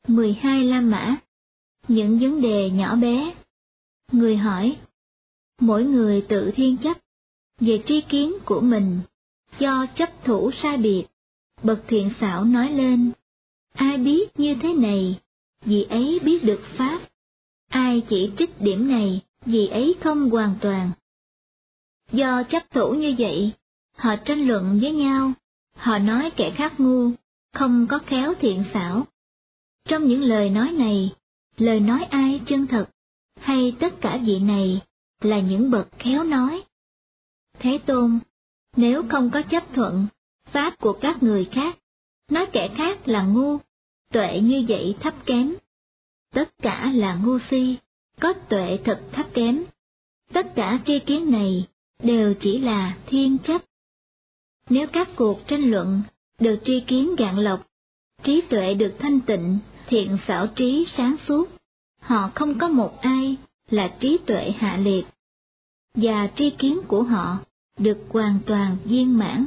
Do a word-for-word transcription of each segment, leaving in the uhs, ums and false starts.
mười hai La Mã. Những vấn đề nhỏ bé. Người hỏi, mỗi người tự thiên chấp về tri kiến của mình, do chấp thủ sai biệt. Bậc thiện xảo nói lên, ai biết như thế này, vì ấy biết được pháp. Ai chỉ trích điểm này, vì ấy không hoàn toàn. Do chấp thủ như vậy, họ tranh luận với nhau, họ nói kẻ khác ngu, không có khéo thiện xảo. Trong những lời nói này, lời nói ai chân thật, hay tất cả vị này là những bậc khéo nói? Thế Tôn, nếu không có chấp thuận pháp của các người khác, nói kẻ khác là ngu, tuệ như vậy thấp kém. Tất cả là ngu si, có tuệ thật thấp kém. Tất cả tri kiến này đều chỉ là thiên chấp. Nếu các cuộc tranh luận được tri kiến gạn lọc, trí tuệ được thanh tịnh, thiện xảo trí sáng suốt, họ không có một ai là trí tuệ hạ liệt, và tri kiến của họ được hoàn toàn viên mãn.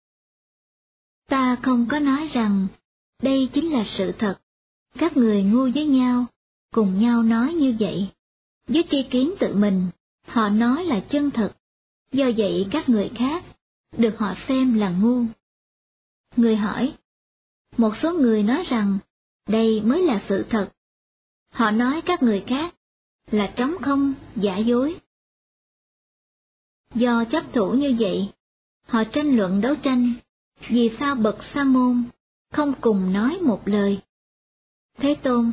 Ta không có nói rằng đây chính là sự thật. Các người ngu với nhau, cùng nhau nói như vậy. Với tri kiến tự mình, họ nói là chân thật, do vậy các người khác được họ xem là ngu. Người hỏi, một số người nói rằng đây mới là sự thật. Họ nói các người khác là trống không, giả dối. Do chấp thủ như vậy, họ tranh luận đấu tranh, vì sao bậc sa môn không cùng nói một lời? Thế Tôn,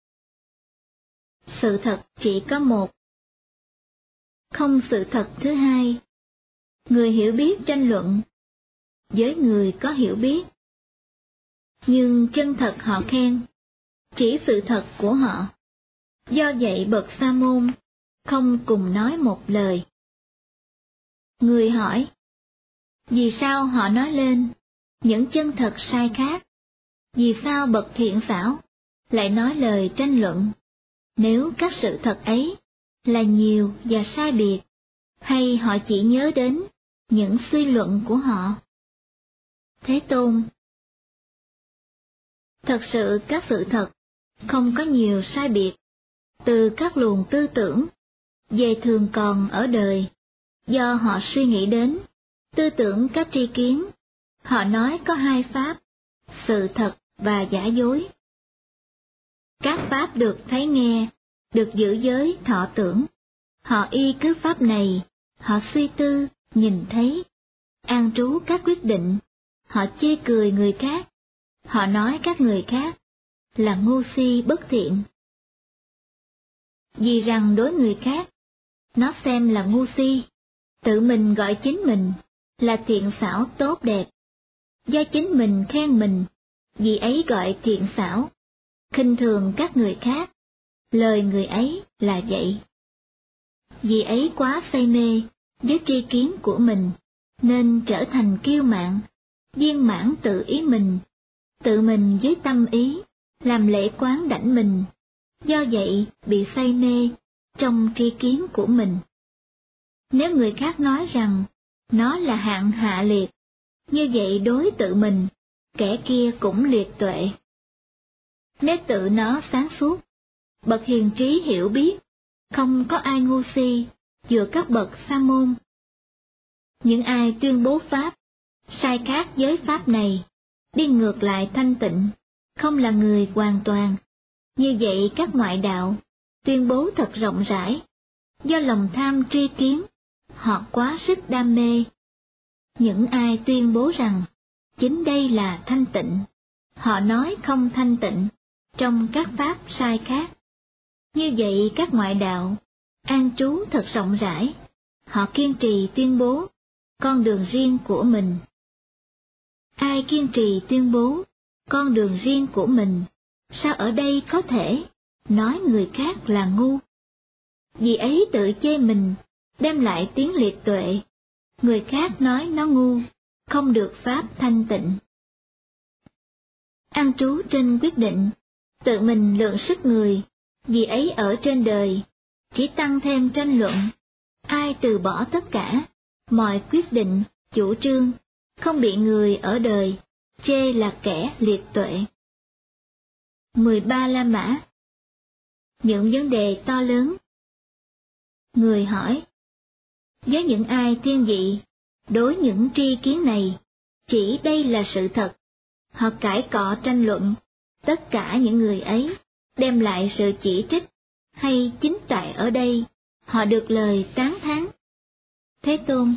sự thật chỉ có một, không sự thật thứ hai. Người hiểu biết tranh luận với người có hiểu biết, nhưng chân thật họ khen, chỉ sự thật của họ. Do vậy bậc sa môn không cùng nói một lời. Người hỏi, vì sao họ nói lên những chân thật sai khác? Vì sao bậc thiện xảo lại nói lời tranh luận, nếu các sự thật ấy là nhiều và sai biệt, hay họ chỉ nhớ đến những suy luận của họ? Thế Tôn, thật sự các sự thật không có nhiều sai biệt, từ các luồng tư tưởng về thường còn ở đời, do họ suy nghĩ đến, tư tưởng các tri kiến, họ nói có hai pháp, sự thật và giả dối. Các pháp được thấy nghe, được giữ giới thọ tưởng, họ y cứ pháp này, họ suy tư, nhìn thấy, an trú các quyết định, họ chê cười người khác, họ nói các người khác là ngu si bất thiện. Vì rằng đối người khác, nó xem là ngu si, tự mình gọi chính mình là thiện xảo tốt đẹp. Do chính mình khen mình, vì ấy gọi thiện xảo, khinh thường các người khác, lời người ấy là vậy. Vì ấy quá say mê với tri kiến của mình, nên trở thành kiêu mạn, viên mãn tự ý mình, tự mình với tâm ý, làm lễ quán đảnh mình, do vậy bị say mê trong tri kiến của mình. Nếu người khác nói rằng nó là hạng hạ liệt, như vậy đối tự mình, kẻ kia cũng liệt tuệ. Nếu tự nó sáng suốt, bậc hiền trí hiểu biết, không có ai ngu si giữa các bậc sa môn. Những ai tuyên bố pháp sai khác với pháp này, đi ngược lại thanh tịnh, không là người hoàn toàn. Như vậy các ngoại đạo tuyên bố thật rộng rãi, do lòng tham tri kiến, họ quá sức đam mê. Những ai tuyên bố rằng chính đây là thanh tịnh, họ nói không thanh tịnh trong các pháp sai khác. Như vậy các ngoại đạo an trú thật rộng rãi, họ kiên trì tuyên bố con đường riêng của mình. Ai kiên trì tuyên bố con đường riêng của mình, sao ở đây có thể nói người khác là ngu? Vì ấy tự chê mình, đem lại tiếng liệt tuệ, người khác nói nó ngu, không được pháp thanh tịnh. An trú trên quyết định, tự mình lượng sức người, vì ấy ở trên đời, chỉ tăng thêm tranh luận. Ai từ bỏ tất cả, mọi quyết định, chủ trương, không bị người ở đời chê là kẻ liệt tuệ. mười ba La Mã. Những vấn đề to lớn. Người hỏi, với những ai thiên vị, đối những tri kiến này, chỉ đây là sự thật, họ cãi cọ tranh luận, tất cả những người ấy đem lại sự chỉ trích, hay chính tại ở đây, họ được lời tán thán. Thế Tôn,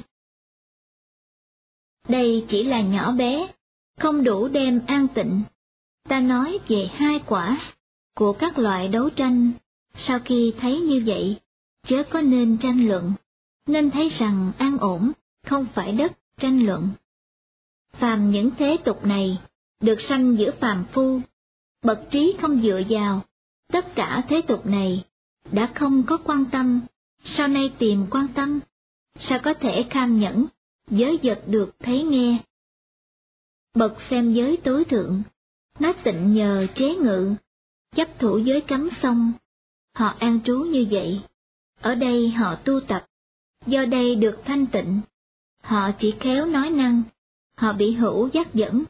đây chỉ là nhỏ bé, không đủ đem an tịnh. Ta nói về hai quả của các loại đấu tranh, sau khi thấy như vậy, chớ có nên tranh luận, nên thấy rằng an ổn, không phải đất tranh luận. Phàm những thế tục này, được sanh giữa phàm phu, bậc trí không dựa vào, tất cả thế tục này, đã không có quan tâm, sau nay tìm quan tâm, sao có thể kham nhẫn, giới vật được thấy nghe. Bậc xem giới tối thượng, nó tịnh nhờ chế ngự, chấp thủ giới cấm xong, họ an trú như vậy, ở đây họ tu tập, do đây được thanh tịnh, họ chỉ khéo nói năng, họ bị hữu dắt dẫn.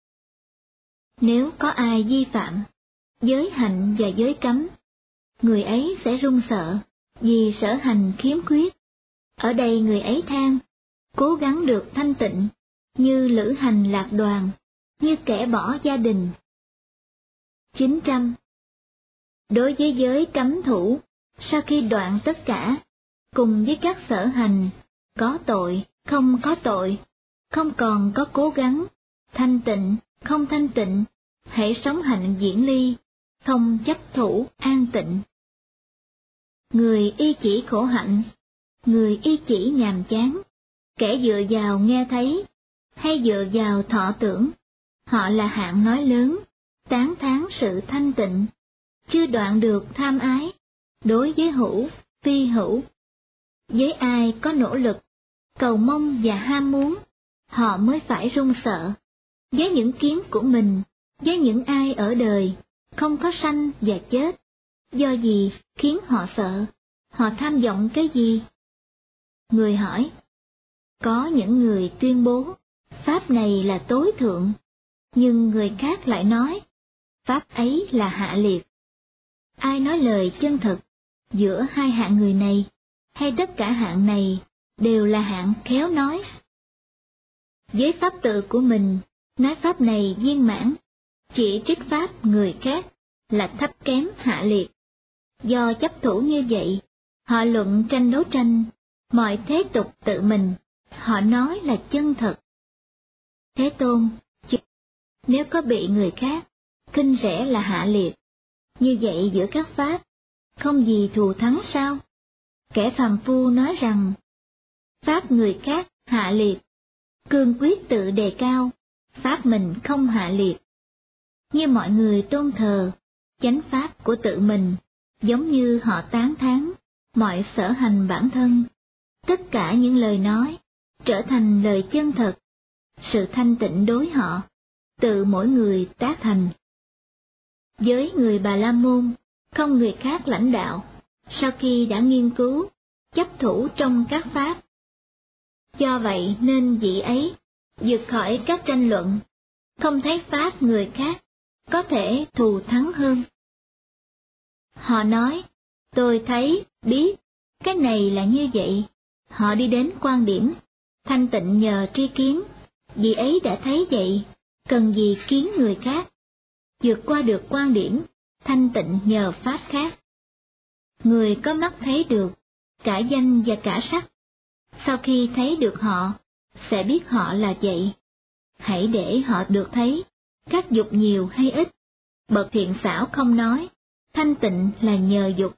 Nếu có ai vi phạm giới hạnh và giới cấm, người ấy sẽ run sợ, vì sở hành khiếm khuyết. Ở đây người ấy than, cố gắng được thanh tịnh, như lữ hành lạc đoàn, như kẻ bỏ gia đình. chín trăm. Đối với giới cấm thủ, sau khi đoạn tất cả, cùng với các sở hành, có tội, không có tội, không còn có cố gắng, thanh tịnh, không thanh tịnh, hãy sống hạnh diễn ly, không chấp thủ an tịnh. Người y chỉ khổ hạnh, người y chỉ nhàm chán, kẻ dựa vào nghe thấy, hay dựa vào thọ tưởng, họ là hạng nói lớn, tán thán sự thanh tịnh, chưa đoạn được tham ái, đối với hữu, phi hữu. Với ai có nỗ lực, cầu mong và ham muốn, họ mới phải run sợ. Với những kiến của mình, với những ai ở đời, không có sanh và chết, do gì khiến họ sợ, họ tham vọng cái gì? Người hỏi, có những người tuyên bố, pháp này là tối thượng, nhưng người khác lại nói, pháp ấy là hạ liệt. Ai nói lời chân thật, giữa hai hạng người này, hay tất cả hạng này, đều là hạng khéo nói. Với pháp tự của mình, nói pháp này viên mãn, chỉ trích pháp người khác là thấp kém hạ liệt. Do chấp thủ như vậy, họ luận tranh đấu tranh, mọi thế tục tự mình, họ nói là chân thật. Thế Tôn, nếu có bị người khác khinh rẻ là hạ liệt, như vậy giữa các pháp, không gì thù thắng sao? Kẻ phàm phu nói rằng, pháp người khác hạ liệt, cương quyết tự đề cao, pháp mình không hạ liệt. Như mọi người tôn thờ, chánh pháp của tự mình, giống như họ tán thán, mọi sở hành bản thân. Tất cả những lời nói, trở thành lời chân thật, sự thanh tịnh đối họ, tự mỗi người tác thành. Với người Bà La Môn, không người khác lãnh đạo, sau khi đã nghiên cứu, chấp thủ trong các pháp. Do vậy nên vị ấy, vượt khỏi các tranh luận, không thấy pháp người khác có thể thù thắng hơn. Họ nói, tôi thấy, biết, cái này là như vậy. Họ đi đến quan điểm, thanh tịnh nhờ tri kiến, vị ấy đã thấy vậy, cần gì kiến người khác. Vượt qua được quan điểm, thanh tịnh nhờ pháp khác. Người có mắt thấy được, cả danh và cả sắc. Sau khi thấy được họ, sẽ biết họ là vậy. Hãy để họ được thấy, các dục nhiều hay ít. Bậc thiện xảo không nói, thanh tịnh là nhờ dục.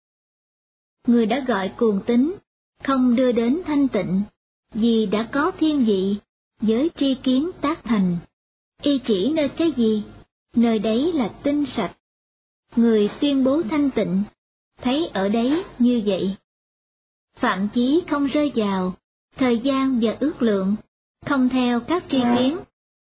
Người đã gọi cuồng tín, không đưa đến thanh tịnh, vì đã có thiên vị, với tri kiến tác thành. Y chỉ nơi cái gì, nơi đấy là tinh sạch. Người tuyên bố thanh tịnh, thấy ở đấy như vậy. Phạm chí không rơi vào, thời gian và ước lượng, không theo các tri kiến.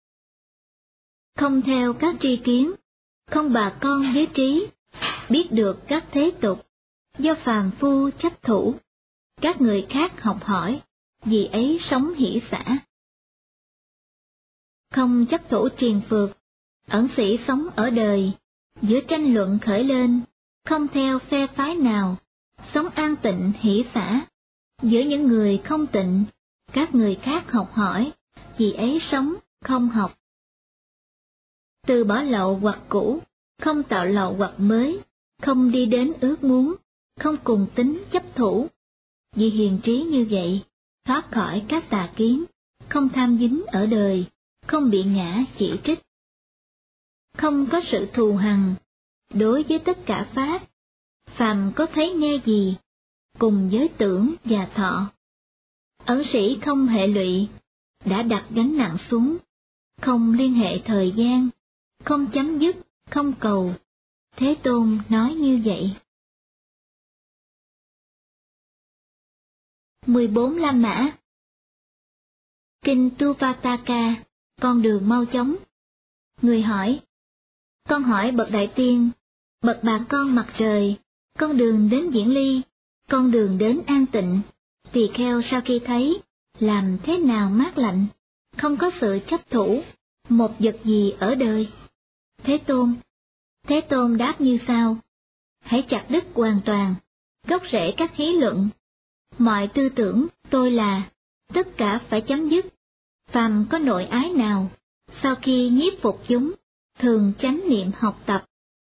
Không theo các tri kiến, không bà con với trí, biết được các thế tục, do phàm phu chấp thủ. Các người khác học hỏi, vì ấy sống hỷ xả. Không chấp thủ triền phược, ẩn sĩ sống ở đời, giữa tranh luận khởi lên, không theo phe phái nào, sống an tịnh hỷ xả. Giữa những người không tịnh, các người khác học hỏi, vì ấy sống không học. Từ bỏ lậu hoặc cũ, không tạo lậu hoặc mới, không đi đến ước muốn, không cùng tính chấp thủ. Vì hiền trí như vậy, thoát khỏi các tà kiến, không tham dính ở đời, không bị ngã chỉ trích. Không có sự thù hằn, đối với tất cả pháp, phàm có thấy nghe gì, cùng với tưởng và thọ. Ẩn sĩ không hệ lụy, đã đặt gánh nặng xuống, không liên hệ thời gian, không chấm dứt, không cầu. Thế Tôn nói như vậy. mười bốn La Mã. Kinh Tuvataka, con đường mau chóng. Người hỏi: con hỏi bậc đại tiên, bậc bà con mặt trời, con đường đến Viễn Ly, con đường đến an tịnh, tỳ kheo sau khi thấy, làm thế nào mát lạnh, không có sự chấp thủ, một vật gì ở đời? Thế Tôn. Thế Tôn đáp như sau: hãy chặt đứt hoàn toàn, gốc rễ các hí luận. Mọi tư tưởng tôi là, tất cả phải chấm dứt. Phàm có nội ái nào, sau khi nhiếp phục chúng, thường chánh niệm học tập.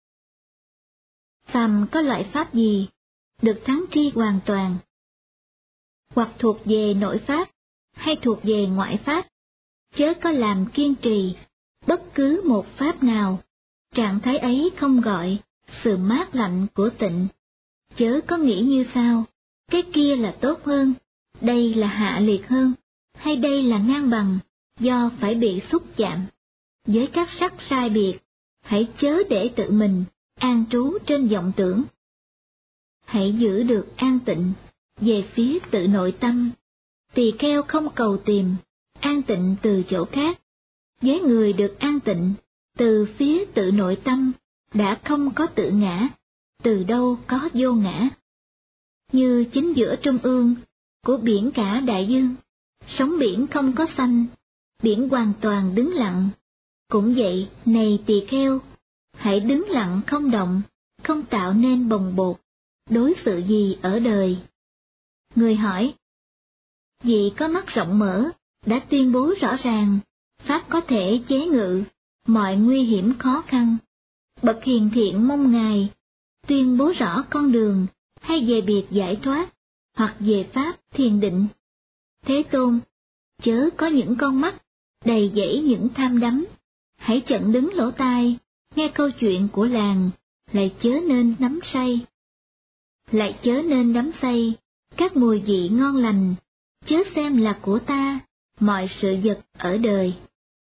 Phàm có loại pháp gì, được thắng tri hoàn toàn, hoặc thuộc về nội pháp, hay thuộc về ngoại pháp, chớ có làm kiên trì, bất cứ một pháp nào, trạng thái ấy không gọi, sự mát lạnh của tịnh. Chớ có nghĩ như sao, cái kia là tốt hơn, đây là hạ liệt hơn, hay đây là ngang bằng, do phải bị xúc chạm. Với các sắc sai biệt, hãy chớ để tự mình an trú trên vọng tưởng. Hãy giữ được an tịnh về phía tự nội tâm. Tỳ kheo không cầu tìm an tịnh từ chỗ khác. Với người được an tịnh từ phía tự nội tâm, đã không có tự ngã, từ đâu có vô ngã. Như chính giữa trung ương của biển cả đại dương, sóng biển không có xanh, biển hoàn toàn đứng lặng. Cũng vậy, này tỳ kheo, hãy đứng lặng không động, không tạo nên bồng bột, đối sự gì ở đời. Người hỏi: vị có mắt rộng mở, đã tuyên bố rõ ràng, pháp có thể chế ngự mọi nguy hiểm khó khăn. Bậc hiền thiện mong Ngài tuyên bố rõ con đường, hay về biệt giải thoát, hoặc về pháp thiền định. Thế Tôn, chớ có những con mắt đầy dẫy những tham đắm, hãy chặn đứng lỗ tai, nghe câu chuyện của làng, lại chớ nên đắm say. Lại chớ nên đắm say, các mùi vị ngon lành, chớ xem là của ta, mọi sự vật ở đời.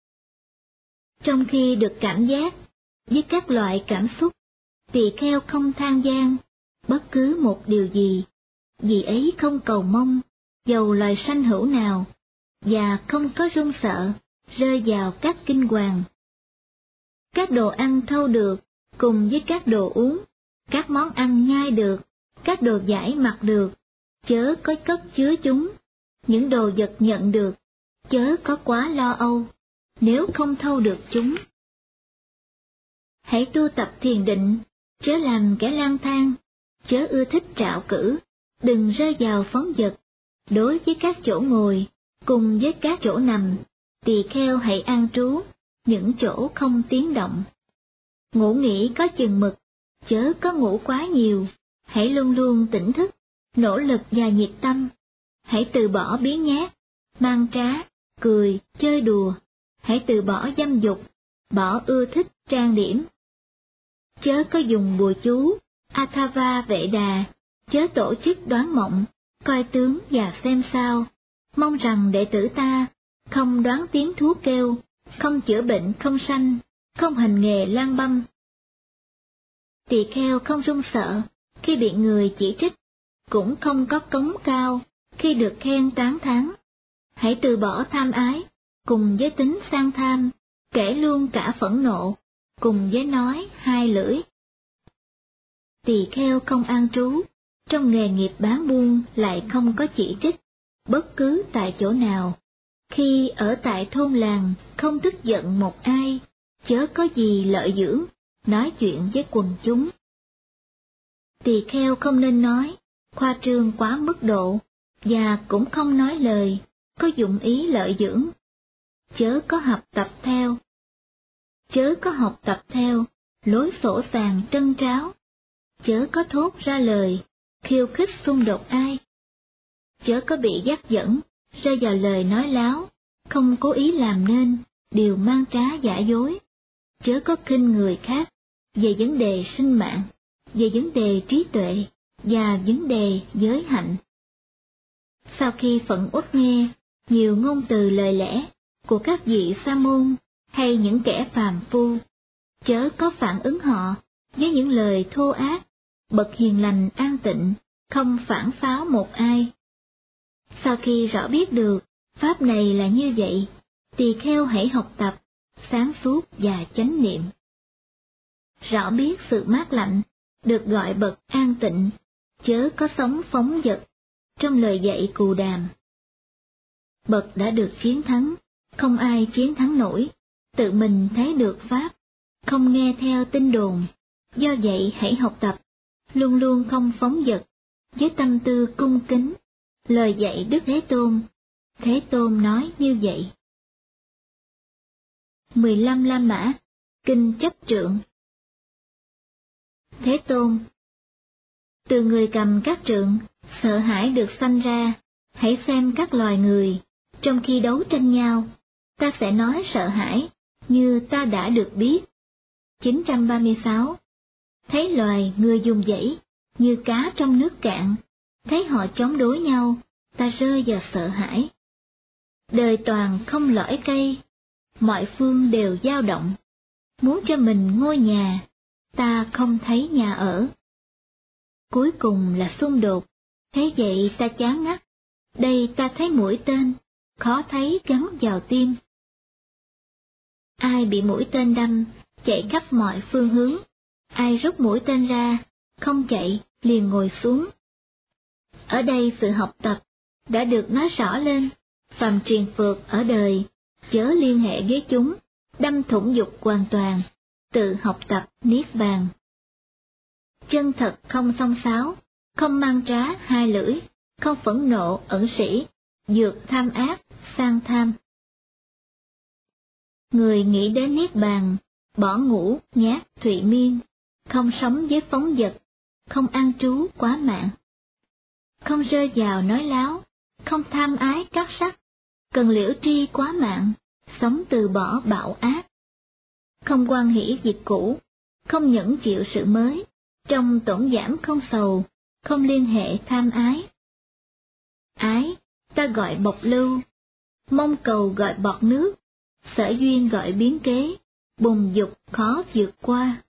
Trong khi được cảm giác với các loại cảm xúc, tỳ kheo không than gian bất cứ một điều gì, vì ấy không cầu mong dầu loài sanh hữu nào, và không có run sợ rơi vào các kinh hoàng. Các đồ ăn thâu được cùng với các đồ uống, các món ăn nhai được, các đồ giải mặc được, chớ có cất chứa chúng. Những đồ vật nhận được, chớ có quá lo âu, nếu không thâu được chúng. Hãy tu tập thiền định, chớ làm kẻ lang thang, chớ ưa thích trạo cử, đừng rơi vào phóng dật. Đối với các chỗ ngồi, cùng với các chỗ nằm, tỳ kheo hãy an trú, những chỗ không tiếng động. Ngủ nghỉ có chừng mực, chớ có ngủ quá nhiều, hãy luôn luôn tỉnh thức, nỗ lực và nhiệt tâm. Hãy từ bỏ biếng nhác, mang trá, cười, chơi đùa. Hãy từ bỏ dâm dục, bỏ ưa thích trang điểm. Chớ có dùng bùa chú, Athava Vệ Đà, chớ tổ chức đoán mộng, coi tướng và xem sao. Mong rằng đệ tử ta không đoán tiếng thú kêu, không chữa bệnh không sanh, không hành nghề lang băm. Tỳ kheo không run sợ khi bị người chỉ trích, cũng không có cống cao khi được khen tán thán. Hãy từ bỏ tham ái, cùng với tính sang tham, kể luôn cả phẫn nộ, cùng với nói hai lưỡi. Tỳ kheo không an trú, trong nghề nghiệp bán buôn lại không có chỉ trích, bất cứ tại chỗ nào. Khi ở tại thôn làng không tức giận một ai, chớ có gì lợi dưỡng, nói chuyện với quần chúng. Tỳ kheo không nên nói, khoa trương quá mức độ, và cũng không nói lời, có dụng ý lợi dưỡng. Chớ có học tập theo. Chớ có học tập theo, lối sổ sàng trân tráo. Chớ có thốt ra lời, khiêu khích xung đột ai. Chớ có bị dắt dẫn, rơi vào lời nói láo, không cố ý làm nên, điều mang trá giả dối. Chớ có khinh người khác, về vấn đề sinh mạng, về vấn đề trí tuệ, và vấn đề giới hạnh. Sau khi phận uất nghe nhiều ngôn từ lời lẽ của các vị sa môn hay những kẻ phàm phu, chớ có phản ứng họ với những lời thô ác. Bậc hiền lành an tịnh, không phản pháo một ai. Sau khi rõ biết được pháp này là như vậy, tỳ kheo hãy học tập, sáng suốt và chánh niệm. Rõ biết sự mát lạnh, được gọi bậc an tịnh, chớ có sống phóng dật trong lời dạy cù đàm. Bậc đã được chiến thắng, không ai chiến thắng nổi, tự mình thấy được pháp, không nghe theo tin đồn. Do vậy hãy học tập, luôn luôn không phóng dật, với tâm tư cung kính, lời dạy Đức Thế Tôn. Thế Tôn nói như vậy. mười lăm La Mã, Kinh Chấp Trượng. Thế Tôn, từ người cầm các trượng, sợ hãi được sanh ra, hãy xem các loài người, trong khi đấu tranh nhau, ta sẽ nói sợ hãi, như ta đã được biết. chín trăm ba mươi sáu. Thấy loài người dùng dãy, như cá trong nước cạn, thấy họ chống đối nhau, ta rơi vào sợ hãi. Đời toàn không lõi cây, mọi phương đều dao động, muốn cho mình ngôi nhà, ta không thấy nhà ở. Cuối cùng là xung đột, thế vậy ta chán ngắt, đây ta thấy mũi tên, khó thấy gắn vào tim. Ai bị mũi tên đâm, chạy khắp mọi phương hướng, ai rút mũi tên ra, không chạy, liền ngồi xuống. Ở đây sự học tập đã được nói rõ lên, phàm triền phược ở đời, chớ liên hệ với chúng, đâm thủng dục hoàn toàn, tự học tập niết bàn. Chân thật không xông xáo, không mang trá hai lưỡi, không phẫn nộ ẩn sĩ, dược tham ác, sang tham. Người nghĩ đến niết bàn, bỏ ngủ, nhát, thụy miên, không sống với phóng dật, không an trú quá mạng. Không rơi vào nói láo, không tham ái các sắc, cần liễu tri quá mạng, sống từ bỏ bạo ác. Không hoan hỷ việc cũ, không nhẫn chịu sự mới, trong tổn giảm không sầu, không liên hệ tham ái. Ái, ta gọi bộc lưu, mong cầu gọi bọt nước, sở duyên gọi biến kế, bùng dục khó vượt qua.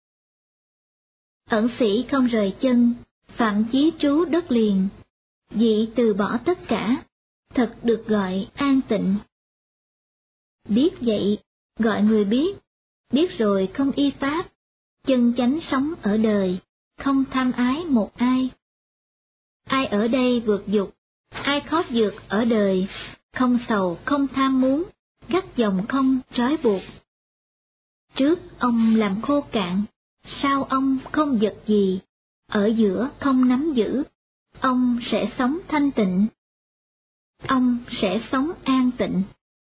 Ẩn sĩ không rời chân, phạm chí trú đất liền, dị từ bỏ tất cả, thật được gọi an tịnh. Biết vậy, gọi người biết, biết rồi không y pháp, chân chánh sống ở đời, không tham ái một ai. Ai ở đây vượt dục, ai khó vượt ở đời, không sầu không tham muốn, các dòng không trói buộc. Trước ông làm khô cạn, sau ông không vật gì, ở giữa không nắm giữ, ông sẽ sống thanh tịnh. Ông sẽ sống an tịnh.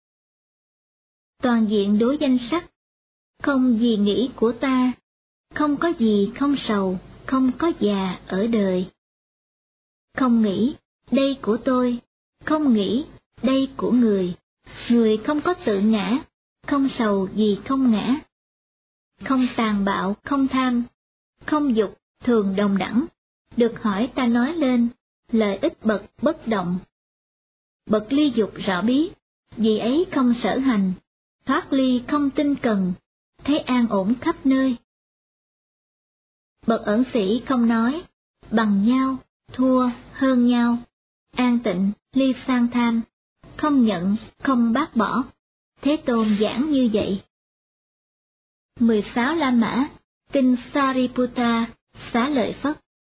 Toàn diện đối danh sắc, không gì nghĩ của ta, không có gì không sầu, không có già ở đời. Không nghĩ, đây của tôi, không nghĩ, đây của người, người không có tự ngã, không sầu gì không ngã. Không tàn bạo, không tham, không dục, thường đồng đẳng, được hỏi ta nói lên, lợi ích bậc bất động. Bậc ly dục rõ biết, vì ấy không sở hành, thoát ly không tinh cần, thấy an ổn khắp nơi. Bậc ẩn sĩ không nói, bằng nhau, thua, hơn nhau, an tịnh, ly sang tham, không nhận, không bác bỏ, Thế Tôn giảng như vậy. mười sáu La Mã, Kinh Sariputta, Xá Lợi Phất.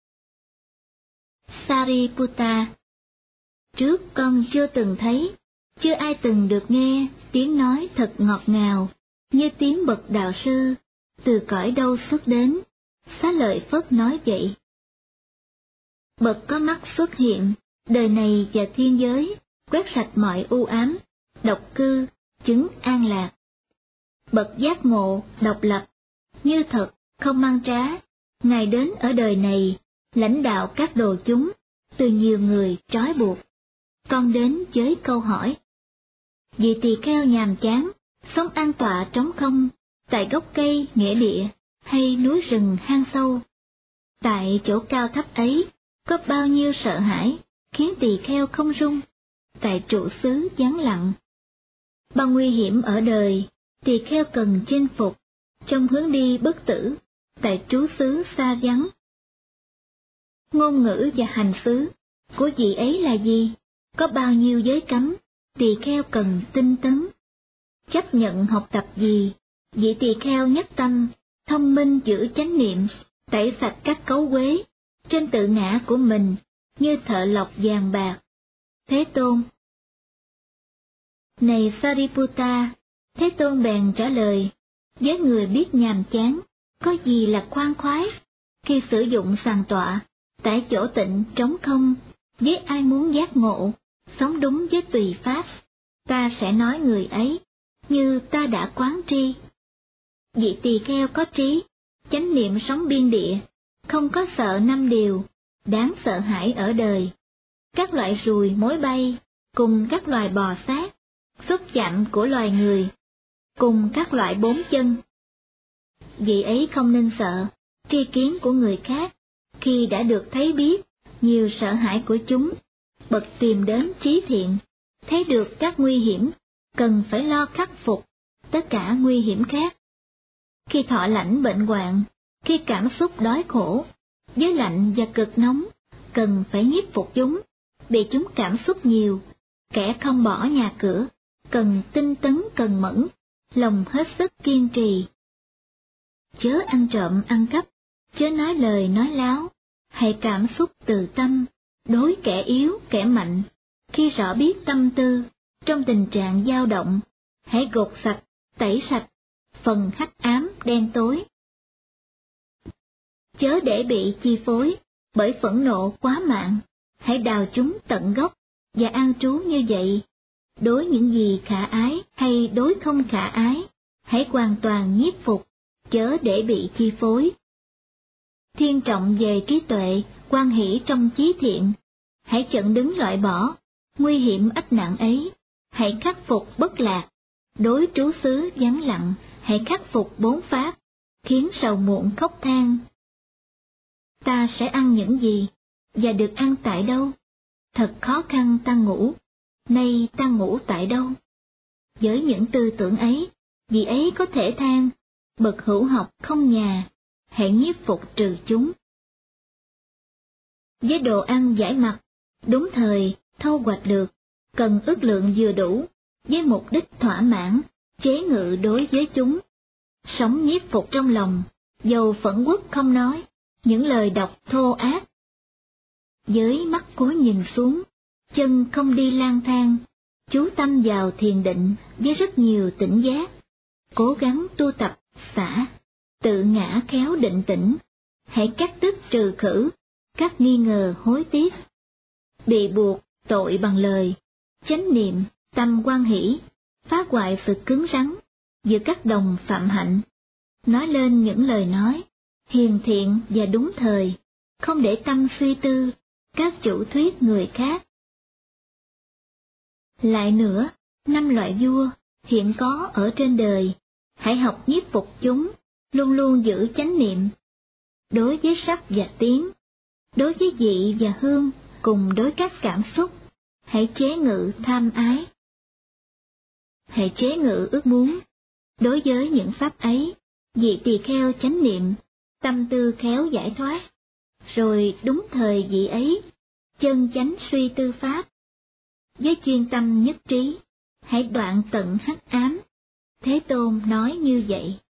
Sariputta, trước con chưa từng thấy, chưa ai từng được nghe tiếng nói thật ngọt ngào, như tiếng bậc đạo sư, từ cõi đâu xuất đến, Xá Lợi Phất nói vậy. Bậc có mắt xuất hiện, đời này và thiên giới, quét sạch mọi u ám, độc cư, chứng an lạc. Bậc giác ngộ, độc lập, như thật, không mang trá, Ngài đến ở đời này, lãnh đạo các đồ chúng, từ nhiều người trói buộc. Con đến với câu hỏi. Vị tỳ kheo nhàm chán, sống an tọa trống không, tại gốc cây nghĩa địa, hay núi rừng hang sâu. Tại chỗ cao thấp ấy, có bao nhiêu sợ hãi, khiến tỳ kheo không run, tại trụ xứ vắng lặng. Bao nguy hiểm ở đời, tỳ kheo cần chinh phục, trong hướng đi bất tử, tại trú xứ xa vắng. Ngôn ngữ và hành xứ của vị ấy là gì? Có bao nhiêu giới cấm, tỳ kheo cần tinh tấn. Chấp nhận học tập gì? Vị tỳ kheo nhất tâm, thông minh giữ chánh niệm, tẩy sạch các cấu uế trên tự ngã của mình, như thợ lọc vàng bạc. Thế Tôn. Này Sariputta, Thế Tôn bèn trả lời, với người biết nhàm chán, có gì là khoan khoái, khi sử dụng sàng tọa, tại chỗ tịnh trống không, với ai muốn giác ngộ, sống đúng với tùy pháp, ta sẽ nói người ấy, như ta đã quán tri. Vị tỳ kheo có trí, chánh niệm sống biên địa, không có sợ năm điều, đáng sợ hãi ở đời. Các loại ruồi mối bay, cùng các loài bò sát, xúc chạm của loài người, cùng các loại bốn chân. Vị ấy không nên sợ tri kiến của người khác, khi đã được thấy biết nhiều sợ hãi của chúng, bậc tìm đến trí thiện, thấy được các nguy hiểm, cần phải lo khắc phục tất cả nguy hiểm khác. Khi thọ lãnh bệnh hoạn, khi cảm xúc đói khổ, với lạnh và cực nóng, cần phải nhiếp phục chúng, bị chúng cảm xúc nhiều, kẻ không bỏ nhà cửa, cần tinh tấn cần mẫn, lòng hết sức kiên trì. Chớ ăn trộm ăn cắp, chớ nói lời nói láo, hãy cảm xúc từ tâm, đối kẻ yếu kẻ mạnh, khi rõ biết tâm tư, trong tình trạng dao động, hãy gột sạch, tẩy sạch, phần hắc ám đen tối. Chớ để bị chi phối bởi phẫn nộ quá mạng, hãy đào chúng tận gốc, và an trú như vậy. Đối những gì khả ái hay đối không khả ái, hãy hoàn toàn nhiếp phục, chớ để bị chi phối. Thiên trọng về trí tuệ, quan hỷ trong chí thiện, hãy chặn đứng loại bỏ nguy hiểm ách nạn ấy, hãy khắc phục bất lạc. Đối trú xứ vắng lặng, hãy khắc phục bốn pháp, khiến sầu muộn khóc than. Ta sẽ ăn những gì, và được ăn tại đâu? Thật khó khăn ta ngủ, nay ta ngủ tại đâu? Với những tư tưởng ấy, vì ấy có thể than, bậc hữu học không nhà, hãy nhiếp phục trừ chúng. Với đồ ăn giải mặt, đúng thời, thâu hoạch được, cần ước lượng vừa đủ, với mục đích thỏa mãn, chế ngự đối với chúng. Sống nhiếp phục trong lòng, dầu phẫn uất không nói, những lời độc thô ác. Với mắt cố nhìn xuống, chân không đi lang thang, chú tâm vào thiền định với rất nhiều tỉnh giác, cố gắng tu tập, xả, tự ngã khéo định tĩnh, hãy cắt đứt trừ khử, các nghi ngờ hối tiếc. Bị buộc, tội bằng lời, chánh niệm, tâm quan hỷ, phá hoại sự cứng rắn, giữa các đồng phạm hạnh, nói lên những lời nói, hiền thiện và đúng thời, không để tâm suy tư, các chủ thuyết người khác. Lại nữa, năm loại vua, hiện có ở trên đời, hãy học nhiếp phục chúng, luôn luôn giữ chánh niệm. Đối với sắc và tiếng, đối với vị và hương, cùng đối các cảm xúc, hãy chế ngự tham ái. Hãy chế ngự ước muốn. Đối với những pháp ấy, vị tỳ kheo chánh niệm, tâm tư khéo giải thoát, rồi đúng thời vị ấy, chân chánh suy tư pháp. Với chuyên tâm nhất trí, hãy đoạn tận hắc ám. Thế Tôn nói như vậy.